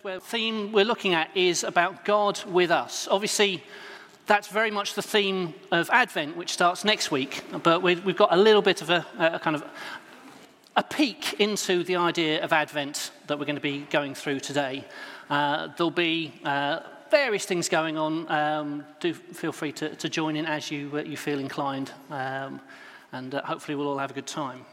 where the theme we're looking at is about God with us. Obviously, that's very much the theme of Advent, which starts next week, but we've got a little bit of a kind of a peek into the idea of Advent that we're going to be going through today. There'll be various things going on. Do feel free to join in as you feel inclined, and hopefully we'll all have a good time.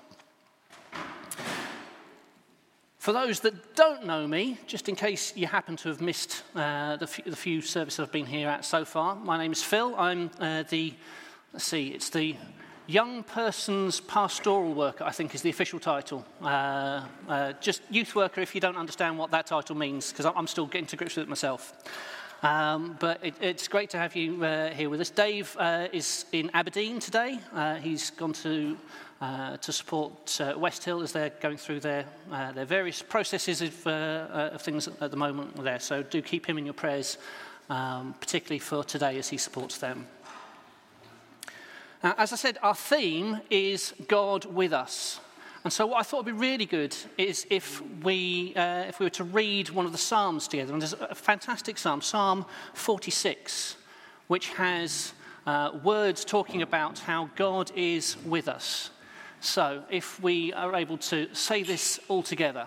For those that don't know me, just in case you happen to have missed the few services I've been here at so far, my name is Phil. I'm it's the Young Person's Pastoral Worker, I think is the official title. Just youth worker if you don't understand what that title means, because I'm still getting to grips with it myself. But it's great to have you here with us. Dave is in Aberdeen today. He's gone to support West Hill as they're going through their various processes of things at the moment there. So do keep him in your prayers, particularly for today as he supports them. As I said, our theme is God with us. And so what I thought would be really good is if we were to read one of the Psalms together. And there's a fantastic Psalm, Psalm 46, which has words talking about how God is with us. So if we are able to say this all together.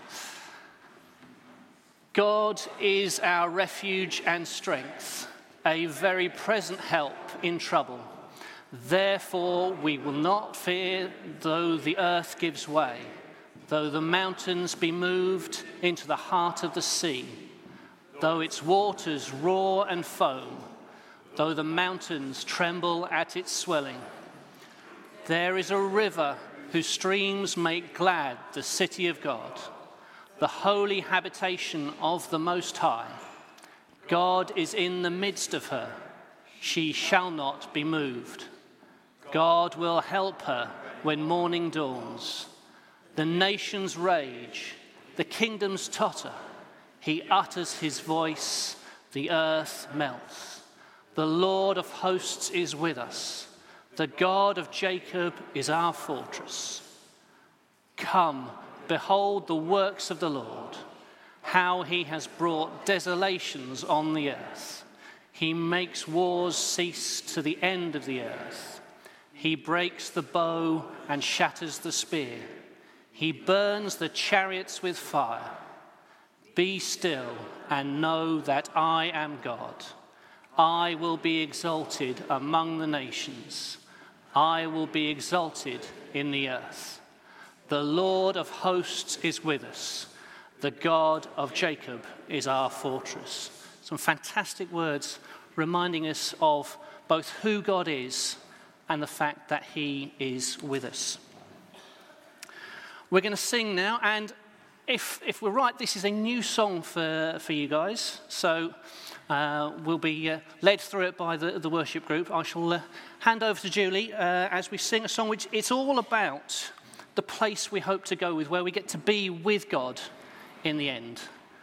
God is our refuge and strength, a very present help in trouble. Therefore we will not fear, though the earth gives way, though the mountains be moved into the heart of the sea, though its waters roar and foam, though the mountains tremble at its swelling. There is a river whose streams make glad the city of God, the holy habitation of the Most High. God is in the midst of her. She shall not be moved. God will help her when morning dawns. The nations rage, the kingdoms totter. He utters his voice, the earth melts. The Lord of hosts is with us. The God of Jacob is our fortress. Come, behold the works of the Lord, how he has brought desolations on the earth. He makes wars cease to the end of the earth. He breaks the bow and shatters the spear. He burns the chariots with fire. Be still and know that I am God. I will be exalted among the nations. I will be exalted in the earth. The Lord of hosts is with us. The God of Jacob is our fortress. Some fantastic words reminding us of both who God is and the fact that he is with us. We're going to sing now, and if we're right, this is a new song for you guys. So we'll be led through it by the worship group. I shall hand over to Julie as we sing a song which it's all about the place we hope to go with, where we get to be with God in the end.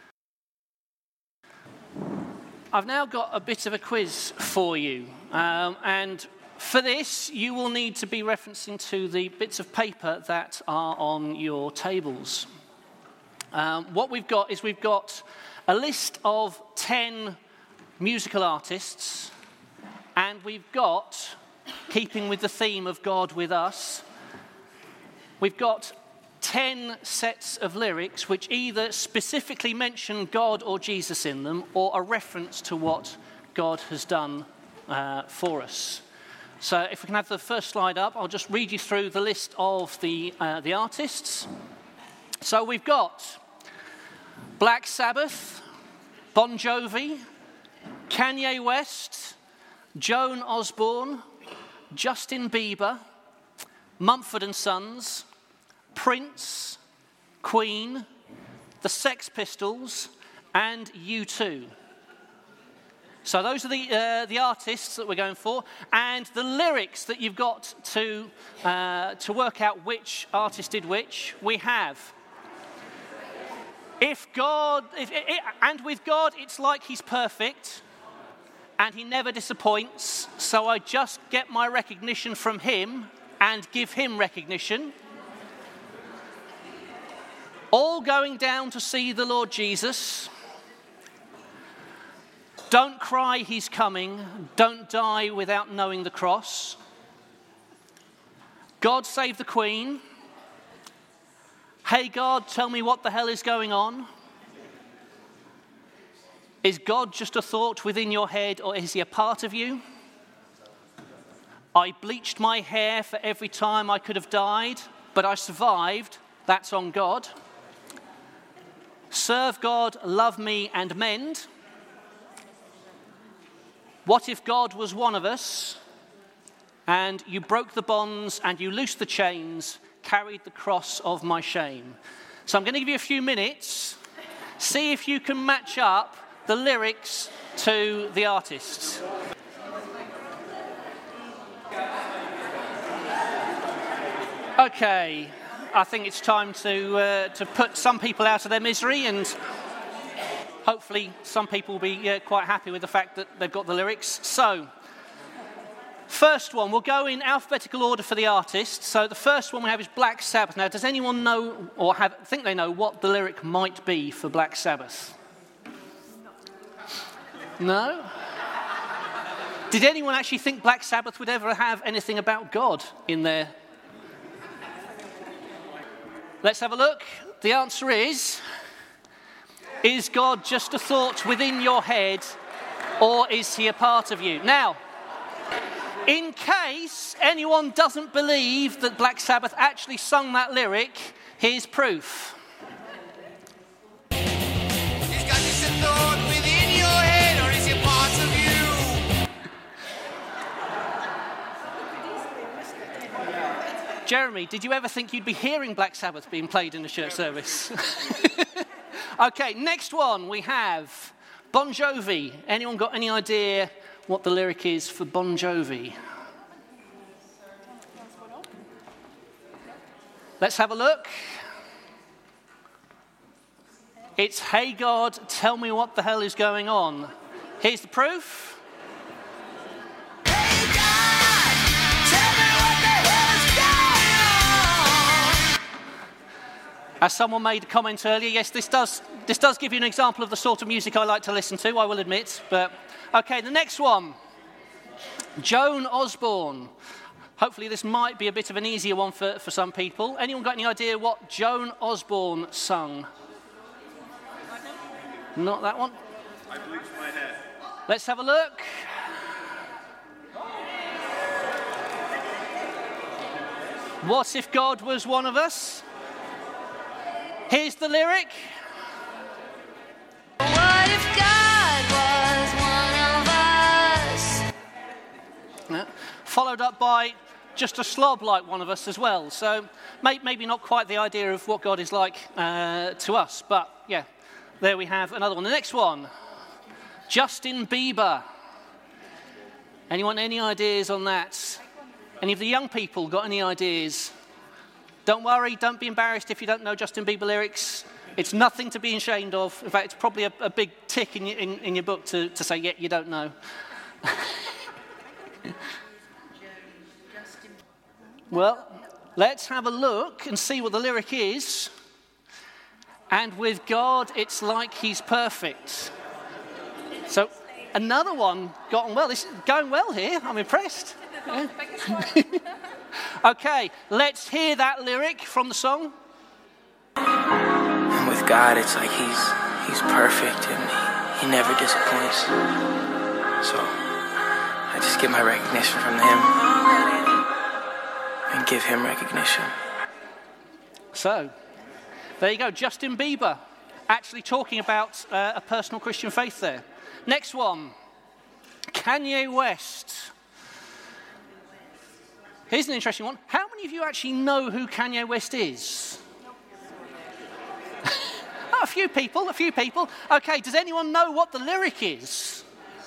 I've now got a bit of a quiz for you, and for this you will need to be referencing to the bits of paper that are on your tables. What we've got is a list of 10 musical artists, and we've got, keeping with the theme of God with us, we've got 10 sets of lyrics which either specifically mention God or Jesus in them, or a reference to what God has done for us. So if we can have the first slide up, I'll just read you through the list of the artists. So we've got Black Sabbath, Bon Jovi, Kanye West, Joan Osborne, Justin Bieber, Mumford & Sons, Prince, Queen, the Sex Pistols, and U2. So those are the artists that we're going for, and the lyrics that you've got to work out which artist did which. We have, and with God, it's like he's perfect, and he never disappoints. So I just get my recognition from him and give him recognition. All going down to see the Lord Jesus. Don't cry, he's coming. Don't die without knowing the cross. God save the Queen. Hey God, tell me what the hell is going on. Is God just a thought within your head, or is he a part of you? I bleached my hair for every time I could have died, but I survived. That's on God. Serve God, love me, and mend. What if God was one of us, and you broke the bonds, and you loosed the chains, carried the cross of my shame? So I'm going to give you a few minutes. See if you can match up the lyrics to the artists. Okay, I think it's time to put some people out of their misery, and hopefully some people will be quite happy with the fact that they've got the lyrics. So, first one, we'll go in alphabetical order for the artists. So the first one we have is Black Sabbath. Now, does anyone know or think they know what the lyric might be for Black Sabbath? No? Did anyone actually think Black Sabbath would ever have anything about God in there? Let's have a look. The answer is God just a thought within your head, or is he a part of you? Now, in case anyone doesn't believe that Black Sabbath actually sung that lyric, here's proof. He's got just a thought within your head, or is he a part of you? Jeremy, did you ever think you'd be hearing Black Sabbath being played in a church service? Okay, next one we have Bon Jovi. Anyone got any idea what the lyric is for Bon Jovi? Let's have a look. It's Hey God, tell me what the hell is going on. Here's the proof. As someone made a comment earlier, yes, this does give you an example of the sort of music I like to listen to, I will admit. But okay, the next one, Joan Osborne. Hopefully this might be a bit of an easier one for some people. Anyone got any idea what Joan Osborne sung? Not that one? I bleached my hair. Let's have a look. What if God was one of us? Here's the lyric. What if God was one of us? Yeah. Followed up by just a slob like one of us as well. So maybe not quite the idea of what God is like to us. But yeah, there we have another one. The next one, Justin Bieber. Anyone, any ideas on that? Any of the young people got any ideas? Don't worry, don't be embarrassed if you don't know Justin Bieber lyrics. It's nothing to be ashamed of. In fact, it's probably a big tick in your book to say, yeah, you don't know. Well, let's have a look and see what the lyric is. And with God, it's like he's perfect. So, another one got on well. This is going well here. I'm impressed. Yeah. Okay, let's hear that lyric from the song. And with God, it's like he's perfect and he never disappoints. So I just get my recognition from him and give him recognition. So there you go, Justin Bieber actually talking about a personal Christian faith there. Next one, Kanye West. Here's an interesting one. How many of you actually know who Kanye West is? Oh, a few people. Okay, does anyone know what the lyric is?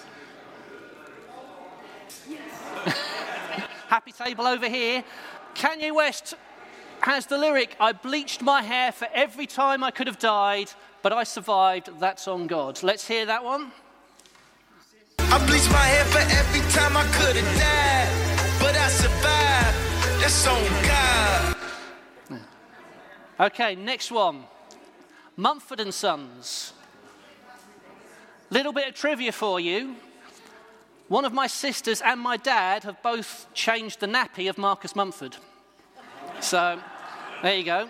Happy table over here. Kanye West has the lyric, I bleached my hair for every time I could have died, but I survived, that's on God. Let's hear that one. I bleached my hair for every time I could have died, but I survived. That's on God. Okay, next one. Mumford & Sons. Little bit of trivia for you. One of my sisters and my dad have both changed the nappy of Marcus Mumford. So, there you go.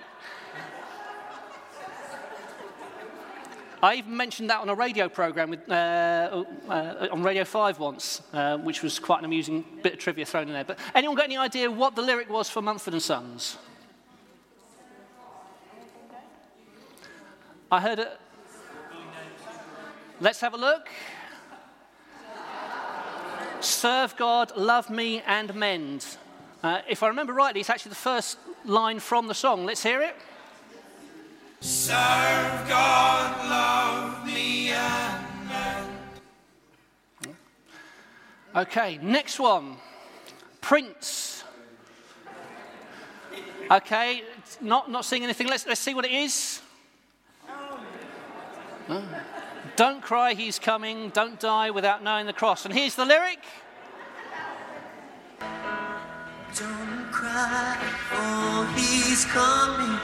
I even mentioned that on a radio programme on Radio 5 once, which was quite an amusing bit of trivia thrown in there. But anyone got any idea what the lyric was for Mumford & Sons? I heard it. Let's have a look. Serve God, love me and mend. If I remember rightly, it's actually the first line from the song. Let's hear it. Serve God, love me and mend. Okay, next one. Prince. Okay, not seeing anything. Let's see what it is. Oh. Don't cry, he's coming. Don't die without knowing the cross. And here's the lyric. Don't cry, for he's coming.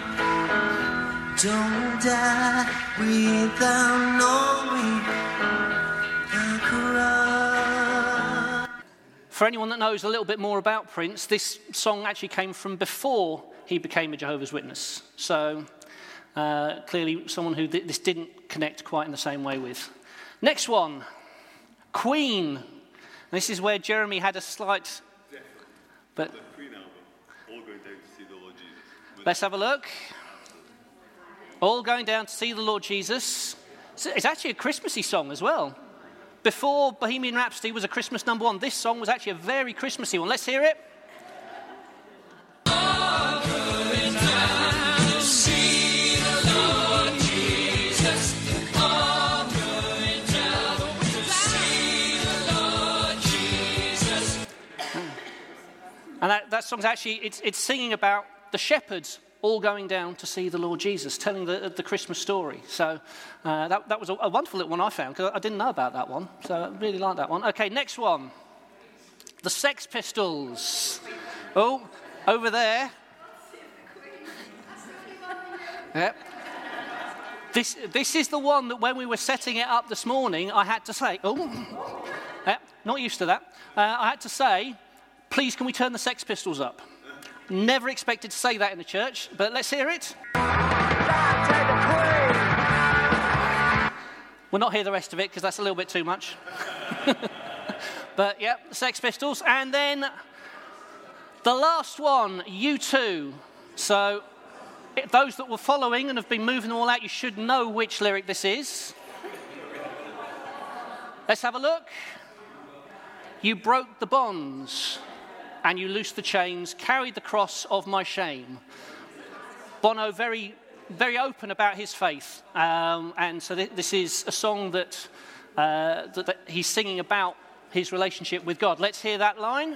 Don't die without knowing the cross. For anyone that knows a little bit more about Prince, this song actually came from before he became a Jehovah's Witness. So clearly someone who this didn't connect quite in the same way with. Next one, Queen. This is where Jeremy had a slight... But the Queen album, All Going Down to See the Lord Jesus. Let's have a look. All Going Down to See the Lord Jesus. It's actually a Christmassy song as well. Before Bohemian Rhapsody was a Christmas number one, this song was actually a very Christmassy one. Let's hear it. And that song's actually, it's singing about the shepherds all going down to see the Lord Jesus, telling the Christmas story. So that was a wonderful little one I found, because I didn't know about that one. So I really like that one. Okay, next one. The Sex Pistols. Oh, over there. Yep. This is the one that when we were setting it up this morning, I had to say, not used to that. I had to say, please, can we turn the Sex Pistols up? Never expected to say that in the church, but let's hear it. We'll not hear the rest of it because that's a little bit too much. But yeah, the Sex Pistols. And then the last one, U2. So those that were following and have been moving them all out, you should know which lyric this is. Let's have a look. You broke the bonds and you loosed the chains, carried the cross of my shame. Bono very, very open about his faith. And so this is a song that he's singing about his relationship with God. Let's hear that line.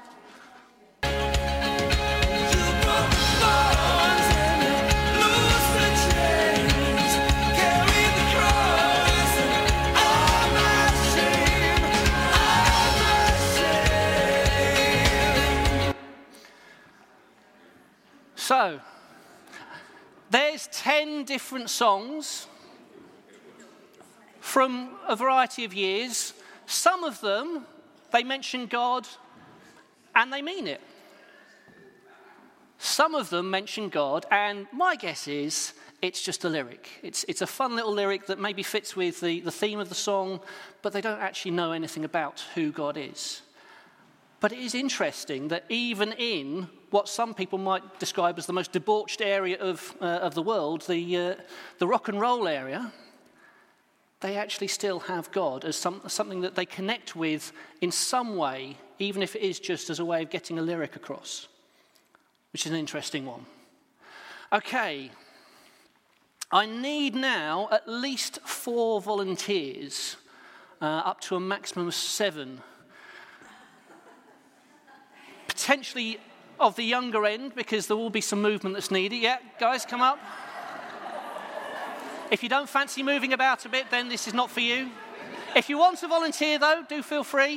So, there's 10 different songs from a variety of years. Some of them, they mention God and they mean it. Some of them mention God, and my guess is it's just a lyric. It's a fun little lyric that maybe fits with the theme of the song, but they don't actually know anything about who God is. But it is interesting that even in what some people might describe as the most debauched area of the world, the rock and roll area, they actually still have God as something that they connect with in some way, even if it is just as a way of getting a lyric across, which is an interesting one. Okay, I need now at least 4 volunteers, up to a maximum of 7. Potentially of the younger end, because there will be some movement that's needed. Yeah, guys, come up. If you don't fancy moving about a bit, then this is not for you. If you want to volunteer, though, do feel free.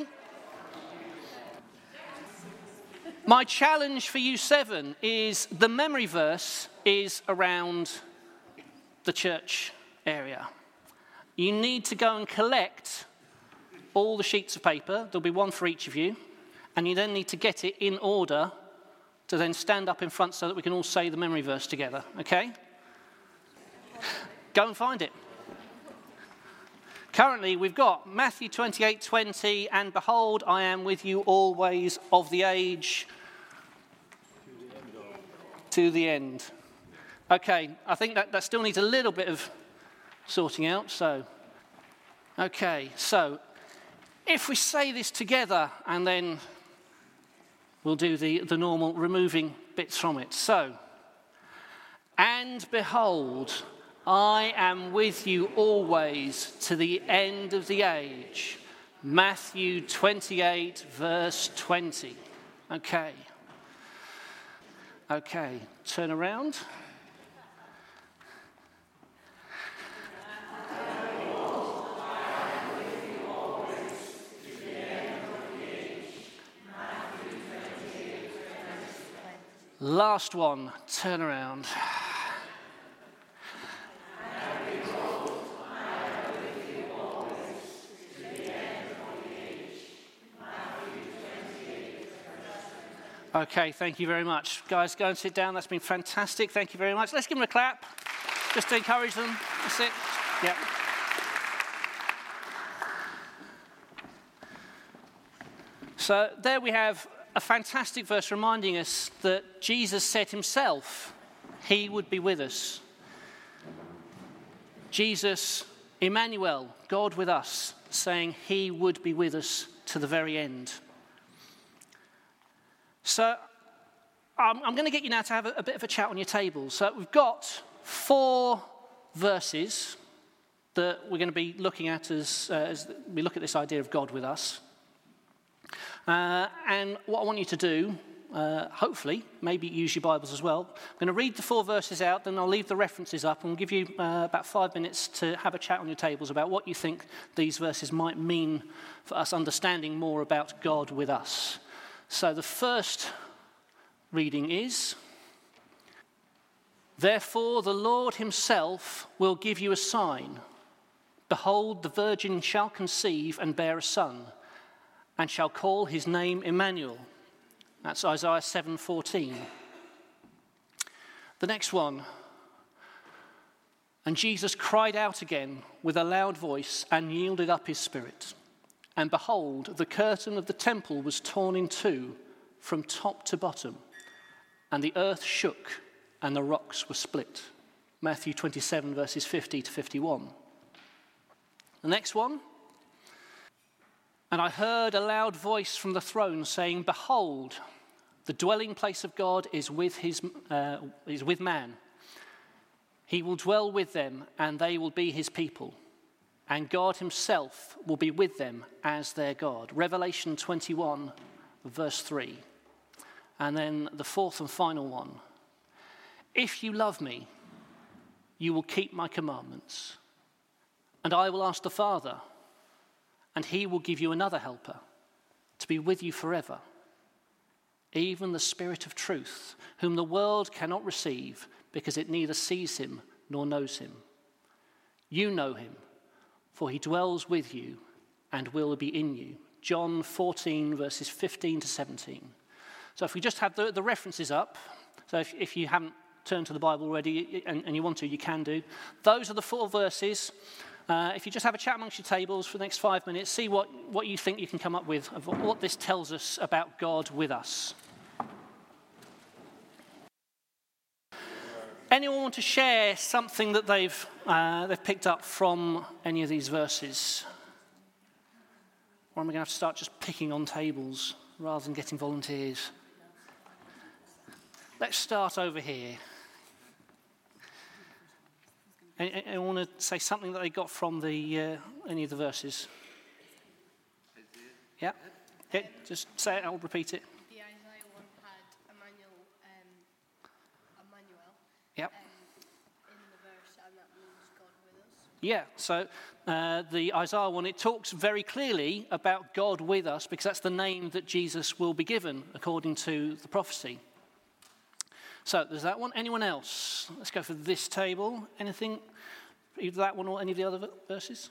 My challenge for you 7 is the memory verse is around the church area. you need to go and collect all the sheets of paper. There'll be one for each of you. And you then need to get it in order to then stand up in front so that we can all say the memory verse together, okay? Go and find it. Currently, we've got Matthew 28:20, and behold, I am with you always of the age to the end. Okay, I think that still needs a little bit of sorting out, so. Okay, so if we say this together and then we'll do the normal removing bits from it. So, and behold, I am with you always to the end of the age. Matthew 28, verse 20. Okay. Okay, turn around. Last one, turn around. Okay, thank you very much. Guys, go and sit down. That's been fantastic. Thank you very much. Let's give them a clap, just to encourage them. That's it. Yeah. So there we have a fantastic verse reminding us that Jesus said himself he would be with us. Jesus, Emmanuel, God with us, saying he would be with us to the very end. So I'm going to get you now to have a bit of a chat on your table. So we've got 4 verses that we're going to be looking at as we look at this idea of God with us. And what I want you to do, hopefully, maybe use your Bibles as well. I'm going to read the 4 verses out, then I'll leave the references up and give you about 5 minutes to have a chat on your tables about what you think these verses might mean for us understanding more about God with us. So the first reading is, therefore the Lord himself will give you a sign. Behold, the virgin shall conceive and bear a son, and shall call his name Emmanuel. That's Isaiah 7:14. The next one. And Jesus cried out again with a loud voice and yielded up his spirit. And behold, the curtain of the temple was torn in two from top to bottom, and the earth shook and the rocks were split. Matthew 27, verses 50 to 51. The next one. And I heard a loud voice from the throne saying, behold, the dwelling place of God is with man. He will dwell with them, and they will be his people. And God himself will be with them as their God. Revelation 21, verse 3. And then the fourth and final one. If you love me, you will keep my commandments. And I will ask the Father, and he will give you another helper to be with you forever. Even the Spirit of truth, whom the world cannot receive because it neither sees him nor knows him. You know him, for he dwells with you and will be in you. John 14, verses 15 to 17. So if we just have the references up, so if you haven't turned to the Bible already and you want to, you can do. Those are the 4 verses. If you just have a chat amongst your tables for the next 5 minutes, see what you think you can come up with of what this tells us about God with us. Anyone want to share something that they've picked up from any of these verses? Or am I going to have to start just picking on tables rather than getting volunteers? Let's start over here. I want to say something that they got from any of the verses. Yeah? Just say it, I'll repeat it. The Isaiah one had Emmanuel. Yep. In the verse, and that means God with us. Yeah, so the Isaiah one, it talks very clearly about God with us because that's the name that Jesus will be given according to the prophecy. So there's that one. Anyone else? Let's go for this table. Anything either that one or any of the other verses?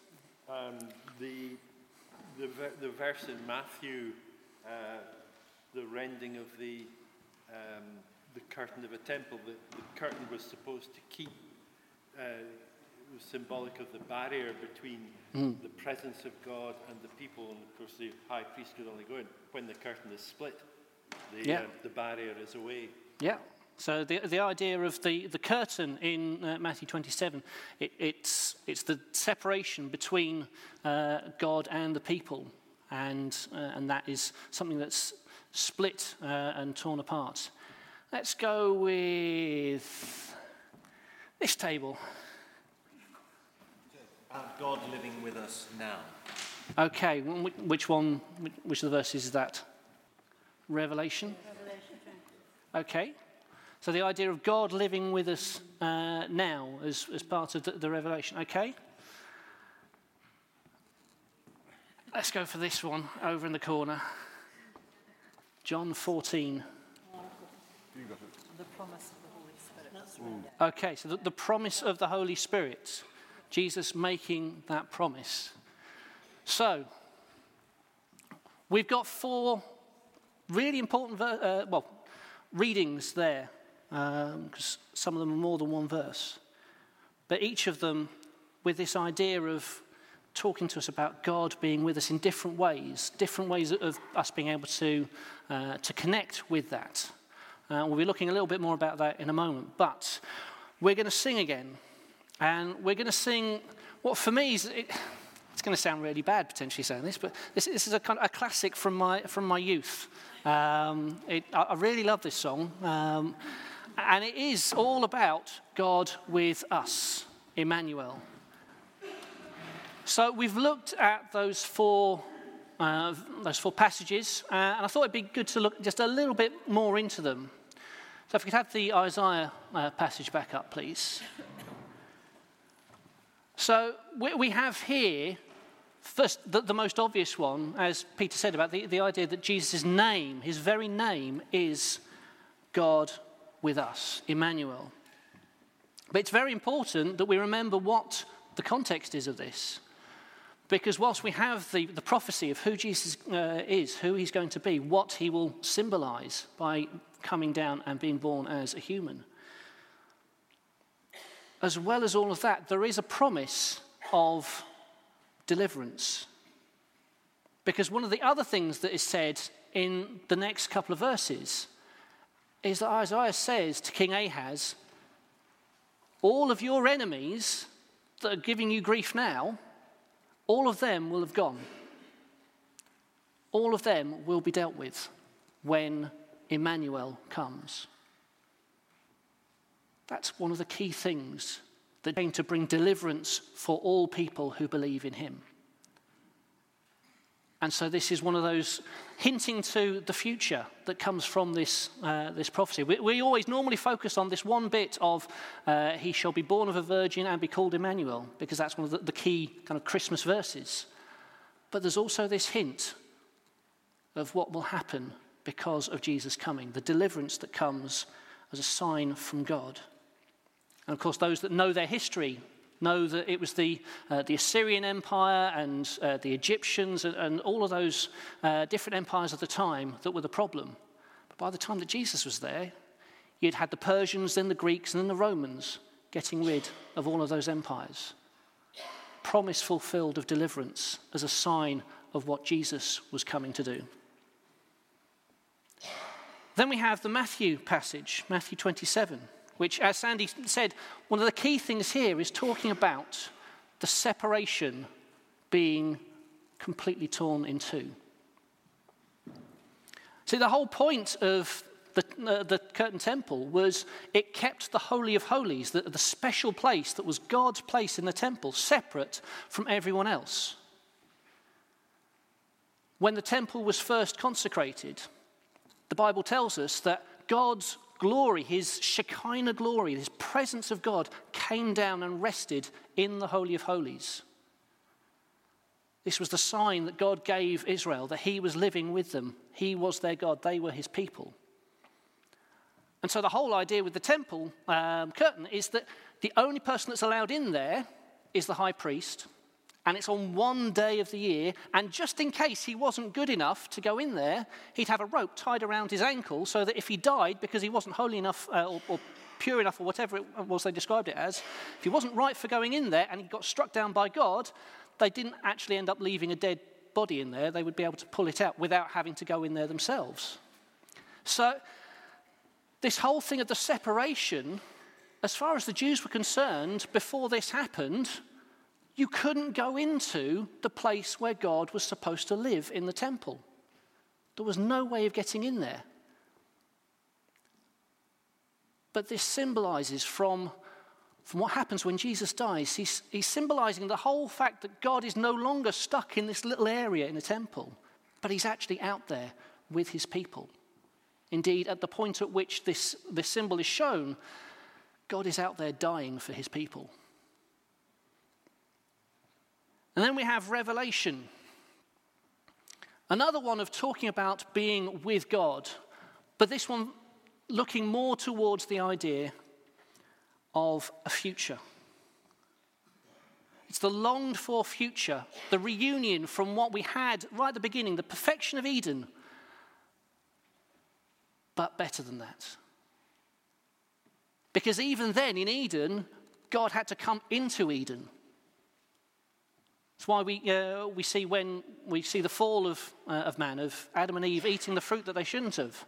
The verse in Matthew, the rending of the curtain of a temple. The curtain was supposed to keep, it was symbolic of the barrier between the presence of God and the people. And of course, the high priest could only go in when the curtain is split. The barrier is away. Yeah. So the idea of the curtain in Matthew 27, it's the separation between God and the people, and that is something that's split and torn apart. Let's go with this table. God living with us now. Okay, which one? Which of the verses is that? Revelation. Okay. So the idea of God living with us now as part of the Revelation. Okay. Let's go for this one over in the corner. John 14. The promise of the Holy Spirit. Okay, so the promise of the Holy Spirit. Jesus making that promise. So, we've got 4 really important readings there. Because some of them are more than one verse. But each of them with this idea of talking to us about God being with us in different ways of us being able to connect with that. We'll be looking a little bit more about that in a moment. But we're going to sing again. And we're going to sing what for me is... It's going to sound really bad potentially saying this, but this is a classic from my youth. I really love this song. And it is all about God with us, Emmanuel. So we've looked at those four passages, and I thought it'd be good to look just a little bit more into them. So if we could have the Isaiah passage back up, please. So we have here, first, the most obvious one, as Peter said, about the idea that Jesus' name, his very name, is God with us, Emmanuel. But it's very important that we remember what the context is of this. Because whilst we have the prophecy of who Jesus is, who he's going to be, what he will symbolize by coming down and being born as a human, as well as all of that, there is a promise of deliverance. Because one of the other things that is said in the next couple of verses is that Isaiah says to King Ahaz, all of your enemies that are giving you grief now, all of them will have gone. All of them will be dealt with when Emmanuel comes. That's one of the key things that is going to bring deliverance for all people who believe in him. And so this is one of those hinting to the future that comes from this prophecy. We always normally focus on this one bit of he shall be born of a virgin and be called Emmanuel, because that's one of the key kind of Christmas verses. But there's also this hint of what will happen because of Jesus coming, the deliverance that comes as a sign from God. And of course, those that know their history know that it was the Assyrian Empire and the Egyptians and all of those different empires of the time that were the problem. But by the time that Jesus was there, you'd had the Persians, then the Greeks, and then the Romans getting rid of all of those empires. Promise fulfilled of deliverance as a sign of what Jesus was coming to do. Then we have the Matthew passage, Matthew 27. Which, as Sandy said, one of the key things here is talking about the separation being completely torn in two. See, the whole point of the curtain temple was it kept the Holy of Holies, the special place that was God's place in the temple, separate from everyone else. When the temple was first consecrated, the Bible tells us that God's glory, his Shekinah glory, his presence of God came down and rested in the Holy of Holies. This was the sign that God gave Israel, that he was living with them. He was their God. They were his people. And so the whole idea with the temple curtain is that the only person that's allowed in there is the high priest, and it's on one day of the year, and just in case he wasn't good enough to go in there, he'd have a rope tied around his ankle so that if he died because he wasn't holy enough or pure enough or whatever it was they described it as, if he wasn't right for going in there and he got struck down by God, they didn't actually end up leaving a dead body in there. They would be able to pull it out without having to go in there themselves. So this whole thing of the separation, as far as the Jews were concerned, before this happened, you couldn't go into the place where God was supposed to live in the temple. There was no way of getting in there. But this symbolizes from what happens when Jesus dies. He's symbolizing the whole fact that God is no longer stuck in this little area in the temple, but he's actually out there with his people. Indeed, at the point at which this symbol is shown, God is out there dying for his people. And then we have Revelation. Another one of talking about being with God, but this one looking more towards the idea of a future. It's the longed for future, the reunion from what we had right at the beginning, the perfection of Eden, but better than that. Because even then in Eden, God had to come into Eden. That's why we see when we see the fall of man, of Adam and Eve eating the fruit that they shouldn't have.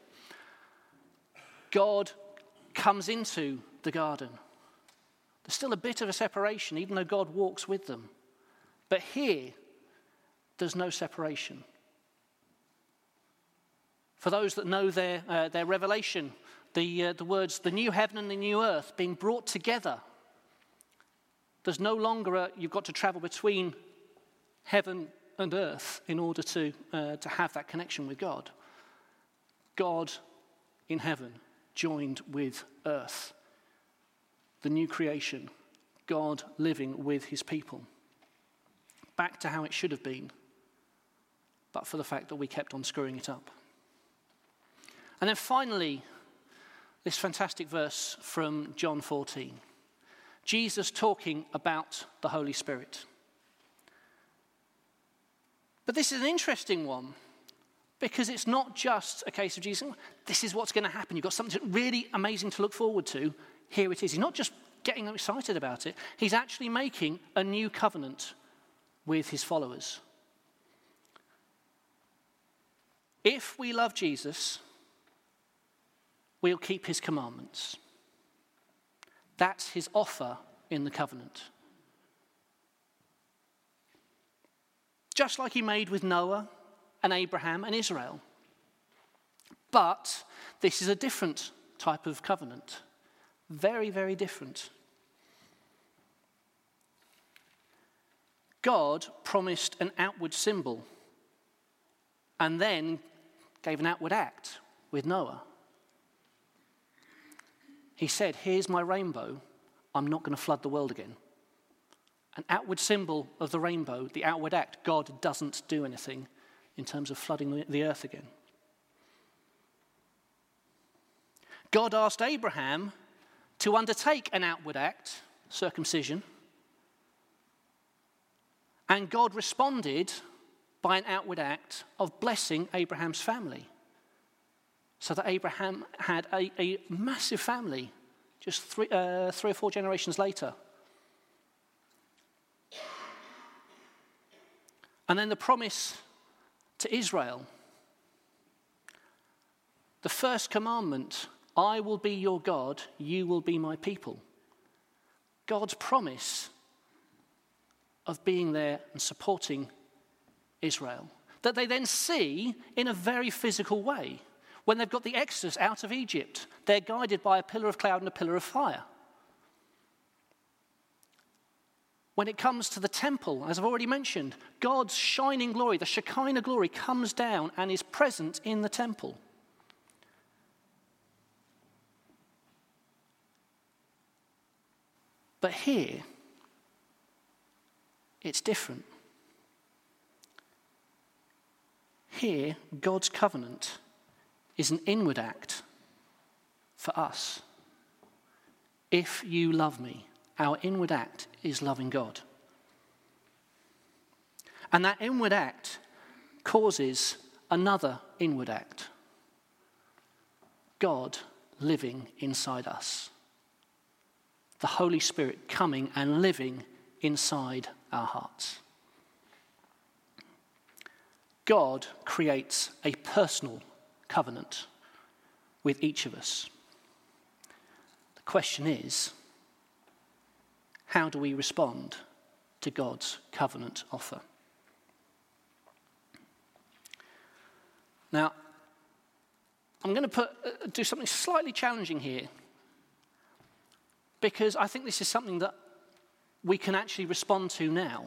God comes into the garden. There's still a bit of a separation, even though God walks with them. But here, there's no separation. For those that know their Revelation, the words, the new heaven and the new earth being brought together. There's no longer you've got to travel between heaven and earth in order to have that connection with God. God in heaven joined with earth. The new creation, God living with his people. Back to how it should have been, but for the fact that we kept on screwing it up. And then finally, this fantastic verse from John 14. Jesus talking about the Holy Spirit. But this is an interesting one, because it's not just a case of Jesus, this is what's going to happen. You've got something really amazing to look forward to. Here it is. He's not just getting them excited about it. He's actually making a new covenant with his followers. If we love Jesus, we'll keep his commandments. That's his offer in the covenant. Just like he made with Noah and Abraham and Israel. But this is a different type of covenant. Very, very different. God promised an outward symbol and then gave an outward act with Noah. He said, here's my rainbow. I'm not going to flood the world again. An outward symbol of the rainbow, the outward act, God doesn't do anything in terms of flooding the earth again. God asked Abraham to undertake an outward act, circumcision, and God responded by an outward act of blessing Abraham's family, so that Abraham had a massive family just three or four generations later. And then the promise to Israel. The first commandment, I will be your God, you will be my people. God's promise of being there and supporting Israel, that they then see in a very physical way. When they've got the Exodus out of Egypt, they're guided by a pillar of cloud and a pillar of fire. When it comes to the temple, as I've already mentioned, God's shining glory, the Shekinah glory, comes down and is present in the temple. But here, it's different. Here, God's covenant is an inward act for us. If you love me, our inward act is loving God. And that inward act causes another inward act. God living inside us. The Holy Spirit coming and living inside our hearts. God creates a personal covenant with each of us. The question is, how do we respond to God's covenant offer? Now, I'm going to do something slightly challenging here, because I think this is something that we can actually respond to now.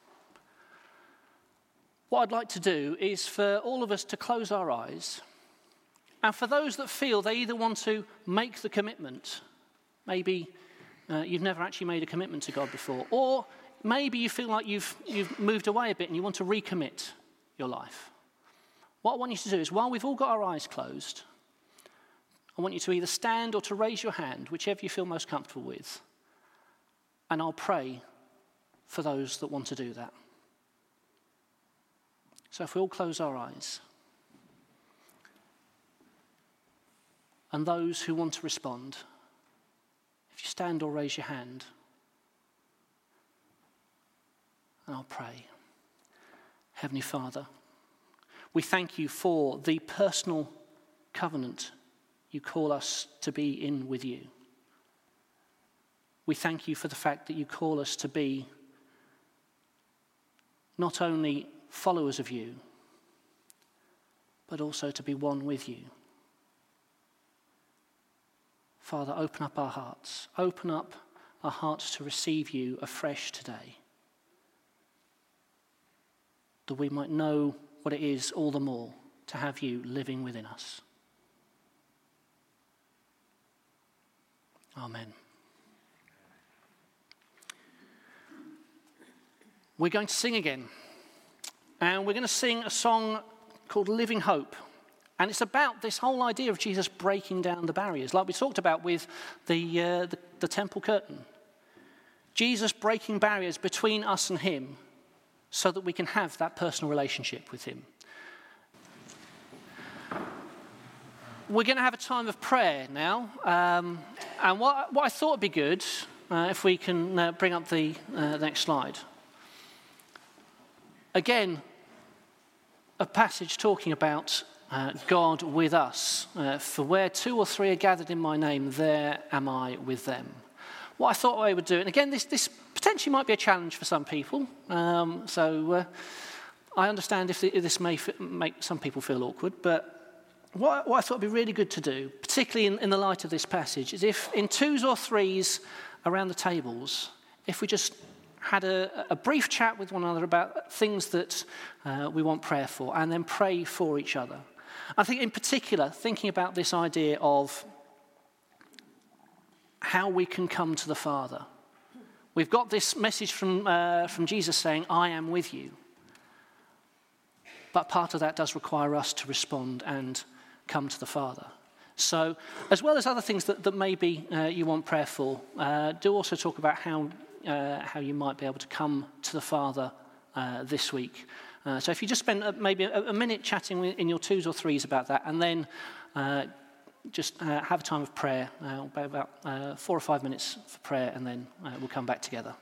What I'd like to do is for all of us to close our eyes, and for those that feel they either want to make the commitment, maybe you've never actually made a commitment to God before, or maybe you feel like you've moved away a bit and you want to recommit your life. What I want you to do is, while we've all got our eyes closed, I want you to either stand or to raise your hand, whichever you feel most comfortable with, and I'll pray for those that want to do that. So if we all close our eyes, and those who want to respond, if you stand or raise your hand, and I'll pray. Heavenly Father, we thank you for the personal covenant you call us to be in with you. We thank you for the fact that you call us to be not only followers of you, but also to be one with you. Father, open up our hearts. Open up our hearts to receive you afresh today, that we might know what it is all the more to have you living within us. Amen. We're going to sing again, and we're going to sing a song called Living Hope. And it's about this whole idea of Jesus breaking down the barriers, like we talked about with the temple curtain. Jesus breaking barriers between us and him so that we can have that personal relationship with him. We're going to have a time of prayer now. And what I thought would be good, if we can bring up the next slide. Again, a passage talking about God with us. For where 2 or 3 are gathered in my name, there am I with them. What I thought I would do, and again, this potentially might be a challenge for some people. So I understand if this may make some people feel awkward, but what I thought would be really good to do, particularly in the light of this passage, is if in 2s or 3s around the tables, if we just had a brief chat with one another about things that we want prayer for, and then pray for each other. I think in particular, thinking about this idea of how we can come to the Father. We've got this message from Jesus saying, I am with you. But part of that does require us to respond and come to the Father. So, as well as other things that maybe you want prayer for, do also talk about how you might be able to come to the Father this week. So if you just spend maybe a minute chatting in your 2s or 3s about that, and then just have a time of prayer, about 4 or 5 minutes for prayer, and then we'll come back together.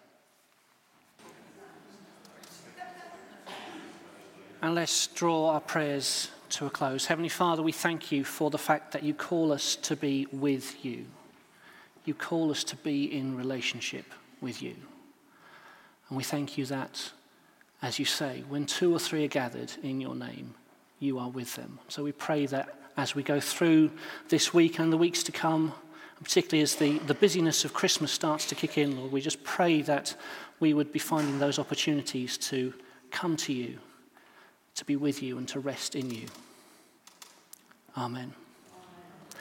And let's draw our prayers to a close. Heavenly Father, we thank you for the fact that you call us to be with you. You call us to be in relationship with you. And we thank you that, as you say, when 2 or 3 are gathered in your name, you are with them. So we pray that as we go through this week and the weeks to come, particularly as the busyness of Christmas starts to kick in, Lord, we just pray that we would be finding those opportunities to come to you, to be with you and to rest in you. Amen.